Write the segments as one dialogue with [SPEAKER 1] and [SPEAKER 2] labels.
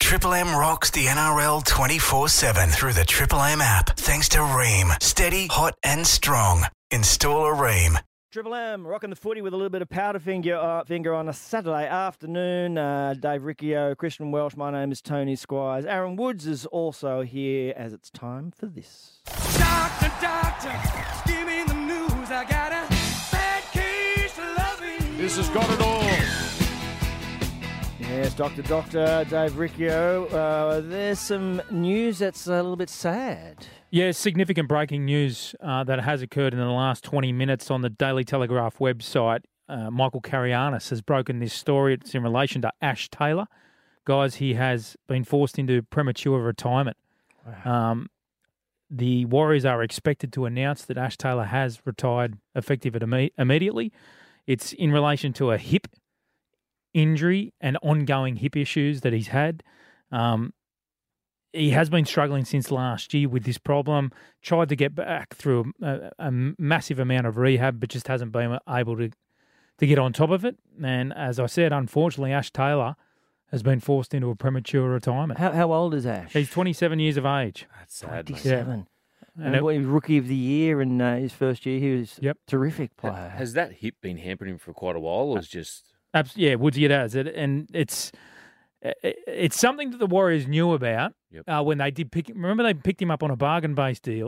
[SPEAKER 1] Triple M rocks the NRL 24/7 through the Triple M app. Thanks to Ream. Steady, hot and strong. Install a Ream.
[SPEAKER 2] Triple M rocking the footy with a little bit of powder finger on a Saturday afternoon. Dave Riccio, Christian Welsh, my name is Tony Squires. Aaron Woods is also here as it's time for this.
[SPEAKER 3] Doctor, give me the news. I got a bad case of loving.
[SPEAKER 4] This has got it all.
[SPEAKER 2] Yes, Doctor, Dave Riccio. There's some news that's a little bit sad.
[SPEAKER 5] Yeah, significant breaking news that has occurred in the last 20 minutes on the Daily Telegraph website. Michael Carianis has broken this story. It's in relation to Ash Taylor. Guys, he has been forced into premature retirement. Wow. The Warriors are expected to announce that Ash Taylor has retired effective immediately. It's in relation to a hip injury and ongoing hip issues that he's had. He has been struggling since last year with this problem, tried to get back through a massive amount of rehab, but just hasn't been able to get on top of it. And as I said, unfortunately, Ash Taylor has been forced into a premature retirement.
[SPEAKER 2] How old is Ash?
[SPEAKER 5] He's 27 years of age.
[SPEAKER 4] That's sad,
[SPEAKER 2] 27.
[SPEAKER 5] Yeah.
[SPEAKER 2] And he was Rookie of the Year in his first year. He was a terrific player.
[SPEAKER 4] Has that hip been hampering him for quite a while, or is just...
[SPEAKER 5] Yeah, Woodsy, it has. And it's something that the Warriors knew about when they did pick him. Remember, they picked him up on a bargain-based deal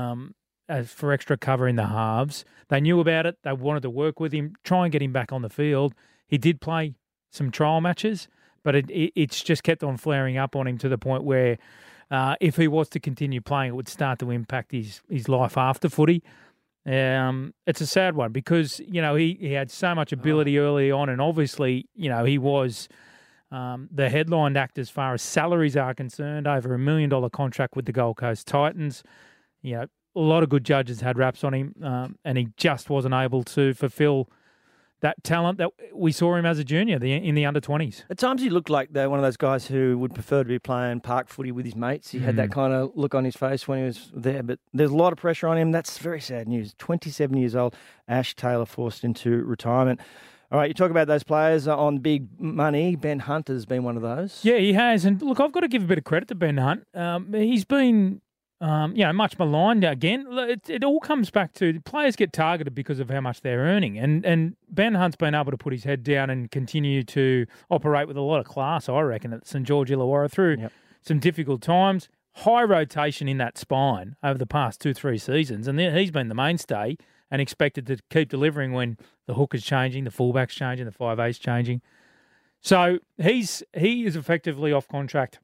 [SPEAKER 5] as for extra cover in the halves. They knew about it. They wanted to work with him, try and get him back on the field. He did play some trial matches, but it's just kept on flaring up on him to the point where if he was to continue playing, it would start to impact his life after footy. It's a sad one because, he had so much ability early on, and obviously, he was the headline act as far as salaries are concerned, over $1 million contract with the Gold Coast Titans. A lot of good judges had raps on him, and he just wasn't able to fulfill that talent that we saw him as a junior in the under-20s.
[SPEAKER 2] At times he looked like one of those guys who would prefer to be playing park footy with his mates. He had that kind of look on his face when he was there, but there's a lot of pressure on him. That's very sad news. 27 years old, Ash Taylor forced into retirement. All right, you talk about those players on big money. Ben Hunt has been one of those.
[SPEAKER 5] Yeah, he has. And look, I've got to give a bit of credit to Ben Hunt. He's been... much maligned again. It all comes back to players get targeted because of how much they're earning. And Ben Hunt's been able to put his head down and continue to operate with a lot of class, I reckon, at St George Illawarra through some difficult times. High rotation in that spine over the past 2-3 seasons. And he's been the mainstay and expected to keep delivering when the hook is changing, the fullback's changing, the 5'8's changing. So he is effectively off contract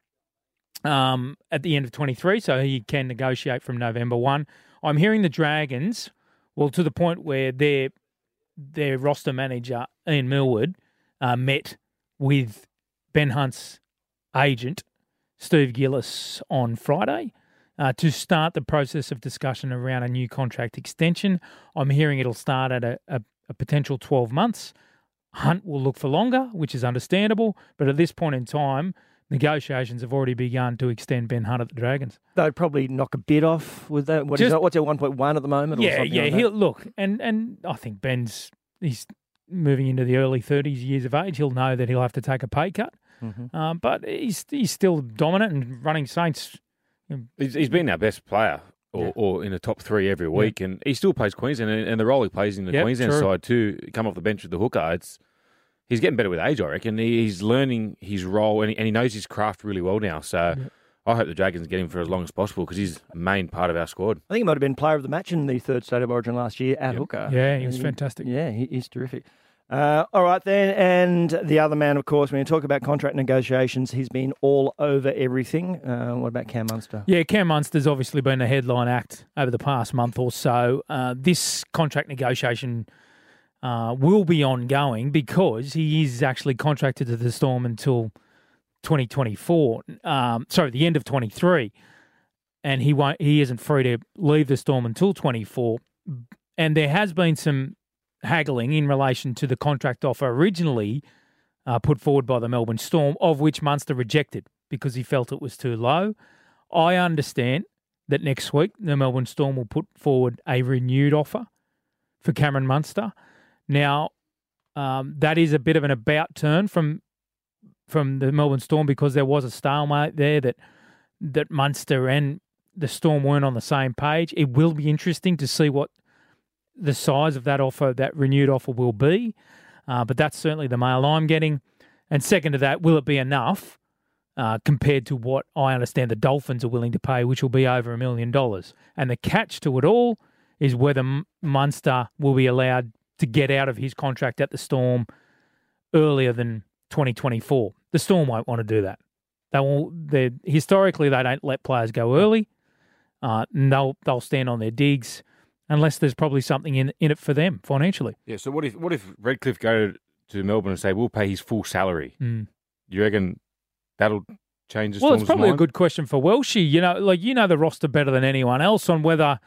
[SPEAKER 5] at the end of 23, so he can negotiate from November 1. I'm hearing the Dragons, to the point where their roster manager, Ian Millward, met with Ben Hunt's agent, Steve Gillis, on Friday to start the process of discussion around a new contract extension. I'm hearing it'll start at a potential 12 months. Hunt will look for longer, which is understandable, but at this point in time, negotiations have already begun to extend Ben Hunt at the Dragons.
[SPEAKER 2] They'd probably knock a bid off with that. What's their 1.1 at the moment?
[SPEAKER 5] Yeah. He'll look, and I think he's moving into the early 30s years of age. He'll know that he'll have to take a pay cut, but he's still dominant and running Saints.
[SPEAKER 4] He's been our best player, or in the top 3 every week, and he still plays Queensland, and the role he plays in the Queensland side too, come off the bench with the hooker. He's getting better with age, I reckon. He's learning his role, and he knows his craft really well now. So I hope the Dragons get him for as long as possible because he's a main part of our squad.
[SPEAKER 2] I think he might have been player of the match in the third State of Origin last year at hooker.
[SPEAKER 5] Yeah, he was fantastic.
[SPEAKER 2] Yeah, he's terrific. All right then, and the other man, of course, when you talk about contract negotiations, he's been all over everything. What about Cam Munster?
[SPEAKER 5] Yeah, Cam Munster's obviously been a headline act over the past month or so. This contract negotiation will be ongoing because he is actually contracted to the Storm until 2024. The end of 23, and he isn't free to leave the Storm until 24. And there has been some haggling in relation to the contract offer originally put forward by the Melbourne Storm, of which Munster rejected because he felt it was too low. I understand that next week the Melbourne Storm will put forward a renewed offer for Cameron Munster. Now, that is a bit of an about turn from from the Melbourne Storm because there was a stalemate there that Munster and the Storm weren't on the same page. It will be interesting to see what the size of that offer, that renewed offer, will be. But that's certainly the mail I'm getting. And second to that, will it be enough compared to what I understand the Dolphins are willing to pay, which will be over $1 million? And the catch to it all is whether Munster will be allowed to get out of his contract at the Storm earlier than 2024. The Storm won't want to do that. Historically, they don't let players go early. They'll stand on their digs unless there's probably something in it for them financially.
[SPEAKER 4] Yeah. So what if Redcliffe go to Melbourne and say we'll pay his full salary? You reckon that'll change the Storm's
[SPEAKER 5] Well, it's probably
[SPEAKER 4] mind?
[SPEAKER 5] a good question for Welshie. You know the roster better than anyone else on whether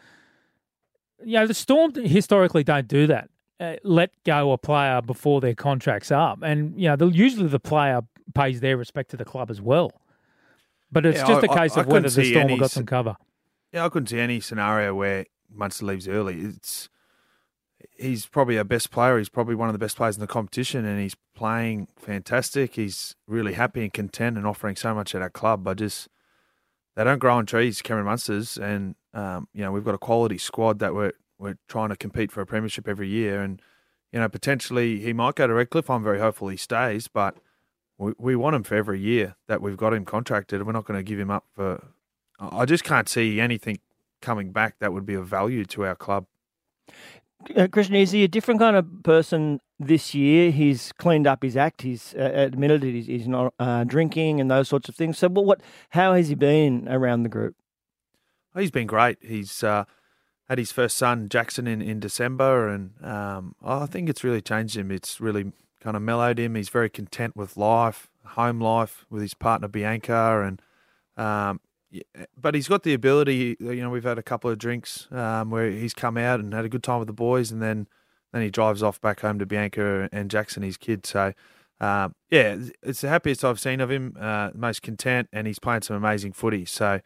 [SPEAKER 5] the Storm historically don't do that. Let go a player before their contract's up, and usually the player pays their respect to the club as well. But it's just a case of whether the Storm have got some cover.
[SPEAKER 6] Yeah, I couldn't see any scenario where Munster leaves early. He's probably our best player. He's probably one of the best players in the competition, and he's playing fantastic. He's really happy and content and offering so much at our club. They don't grow on trees, Cameron Munsters, and we've got a quality squad that we're trying to compete for a premiership every year. And potentially he might go to Redcliffe. I'm very hopeful he stays, but we want him for every year that we've got him contracted. We're not going to give him up for. I just can't see anything coming back that would be of value to our club.
[SPEAKER 2] Christian, is he a different kind of person this year? He's cleaned up his act. He's admitted it. He's not drinking and those sorts of things. So, how has he been around the group?
[SPEAKER 6] He's been great. He's had his first son, Jackson, in December, and I think it's really changed him. It's really kind of mellowed him. He's very content with life, home life, with his partner Bianca, and but he's got the ability. We've had a couple of drinks where he's come out and had a good time with the boys, and then he drives off back home to Bianca and Jackson, his kid. So, it's the happiest I've seen of him, most content, and he's playing some amazing footy. So,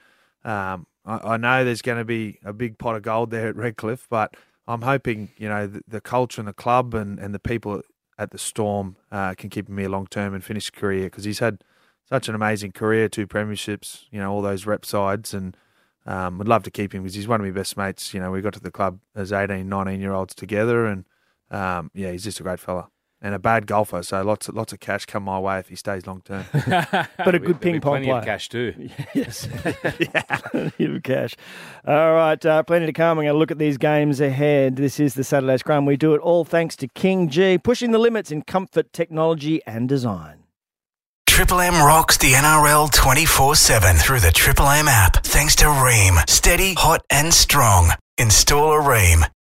[SPEAKER 6] I know there's going to be a big pot of gold there at Redcliffe, but I'm hoping, the culture and the club and the people at the Storm can keep him here long term and finish his career, because he's had such an amazing career, 2 premierships, all those rep sides, and would love to keep him because he's one of my best mates. We got to the club as 18, 19-year-olds together, and he's just a great fella. And a bad golfer, so lots of cash come my way if he stays long term.
[SPEAKER 2] But a good ping pong player.
[SPEAKER 4] Plenty of cash too.
[SPEAKER 2] Yes, plenty of cash. All right, plenty to come. We're going to look at these games ahead. This is the Saturday Scrum. We do it all thanks to King G, pushing the limits in comfort, technology, and design.
[SPEAKER 1] Triple M rocks the NRL 24/7 through the Triple M app. Thanks to Ream. Steady, hot, and strong. Install a Ream.